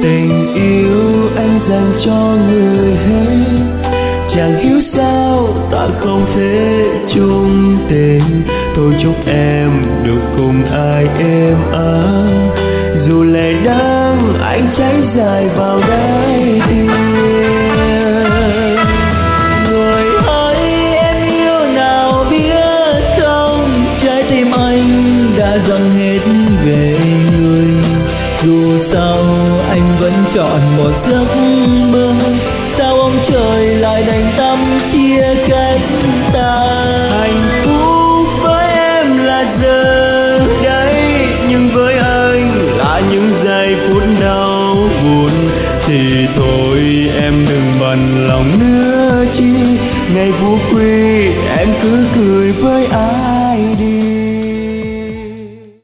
tình yêu anh dành cho người hết, chẳng hiểu sao ta không thể chung tình. Thôi chúc em được cùng ai êm ấm, dù lệ đắng anh cháy dài vào đáy tim. Người ơi em yêu nào biết không, trái tim anh đã dâng hết về người. Dù sao anh vẫn chọn một giấc mơ, sao ông trời lại đành tâm chia cách ta. Hạnh phúc với em là giờ đây, nhưng với anh là những giây phút đau buồn. Thì thôi em đừng bận lòng nữa chi, ngày phú quý em cứ cười với ai.